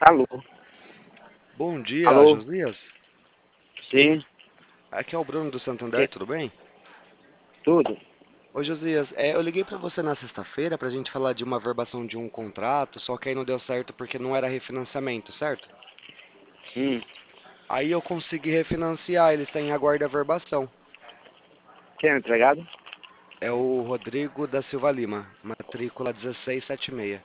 Alô? Bom dia, Alô? Josias. Sim? Aqui é o Bruno do Santander, Que? tudo bem? Tudo? Oi, Josias. Eu liguei pra você na sexta-feira pra gente falar de uma verbação de um contrato, só que aí não deu certo porque não era refinanciamento, certo? Hum. Aí eu consegui refinanciar, eles têm aguarda verbação. Quem é o empregado? É o Rodrigo da Silva Lima, matrícula 1676.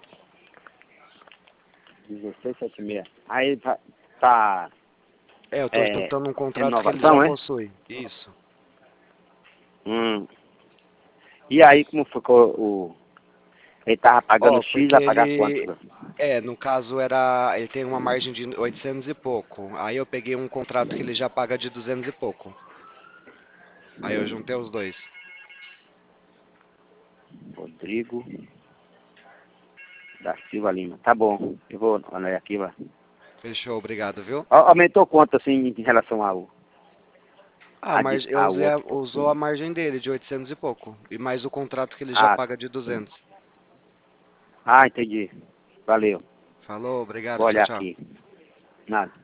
1676. Aí tá Eu tô é, tentando um contrato que ele já renovação, é? possui. Isso. Hum. E aí como ficou o... Ele tava pagando Ó, X, porque vai pagar quanto? no caso era, ele tem uma margem de 800 e pouco. Aí eu peguei um contrato que ele já paga de 200 e pouco. Aí eu juntei os dois. Rodrigo da Silva Lima. Tá bom. Eu vou olhar aqui, vai. Fechou, obrigado, viu? Aumentou quanto assim em relação Eu ao outro? usou a margem dele de 800 e pouco. E mais o contrato que ele já Ah, paga de 200. entendi. Valeu. Falou, Vou obrigado, tchau, olhar tchau. aqui. Nada.